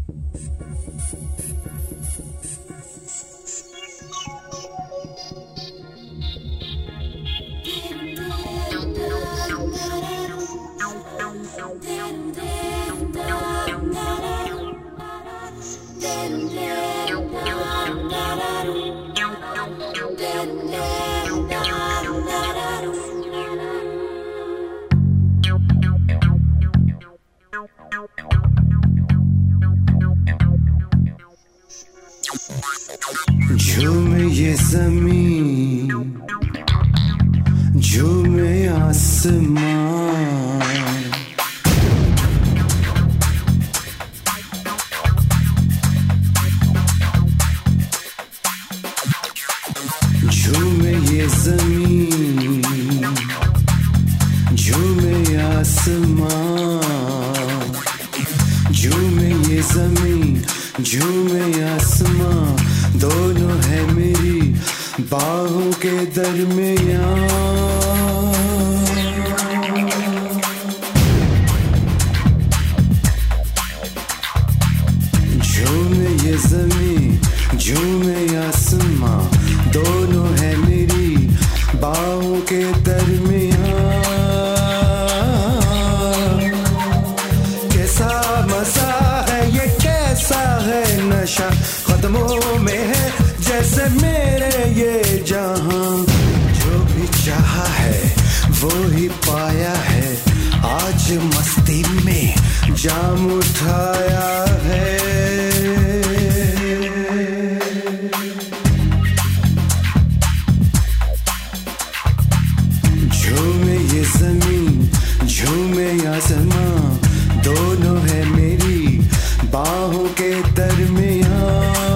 झूमे ये ज़मीं, झूमे आसमान, झूमे ये ज़मीन, झूमे आसमान, झूमे ये ज़मीन, झूमे आसमान, दोनों है मेरी बाहों के दरमियां। झूमे ये ज़मीन, झूमे आसमां, दोनों है मेरी बाहों के दरमियां। कैसा मज़ा है ये, कैसा है नशा, कदमों में है जैसे मेरे ये जहां। जो भी चाहा है वो ही पाया है, आज मस्ती में जाम उठाया है। झूमे ये ज़मीन, झूमे आसमां, दोनों है मेरी बाहों के दरमियां।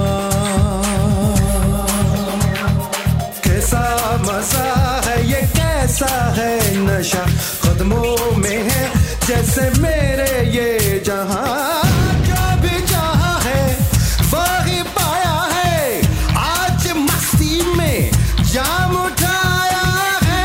कैसा मज़ा है ये, कैसा है नशा, कदमों में है जैसे मेरे ये जहां। जो भी चाहा है वही पाया है, आज मस्ती में जाम उठाया है।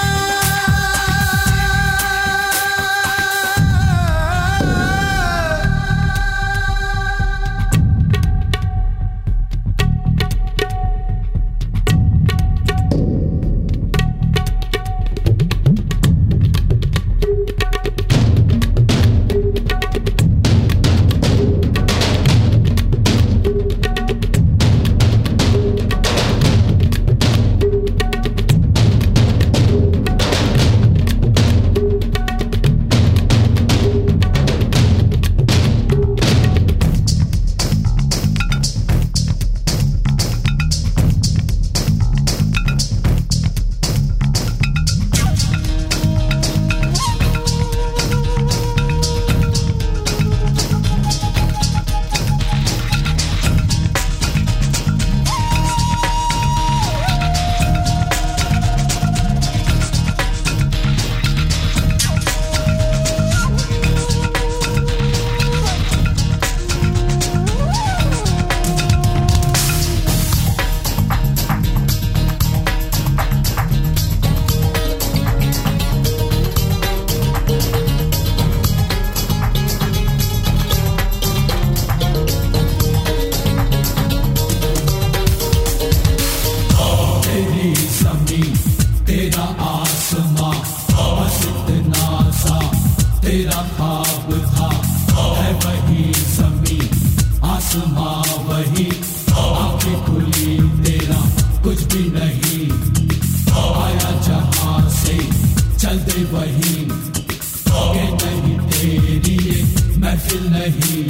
तेरा आसमां बस इतना सा तेरा ख्वाब था, है वही ज़मीं आसमां वही, आंखें खुली तेरा कुछ भी नहीं, आया जहां से चल दे वही, के नहीं तेरी ये महफिल नहीं।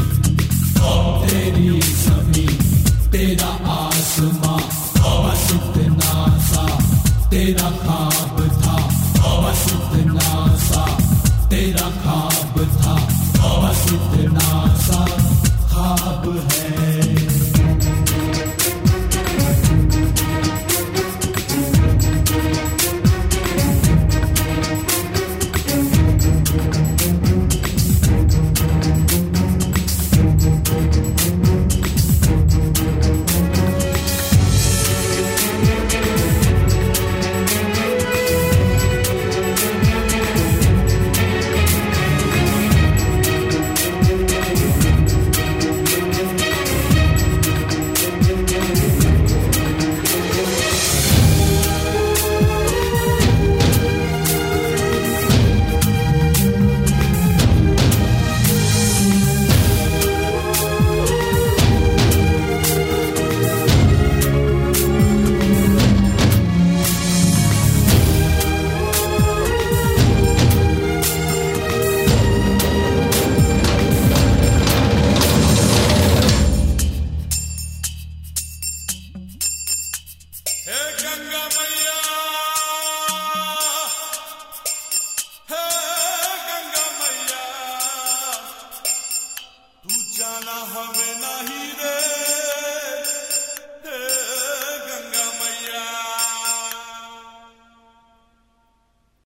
तेरी ज़मीं तेरा आसमां बस इतना सा तेरा ख्वाब था, बस इतना सा तेरा ख्वाब था, बस इतना सा ख्वाब है।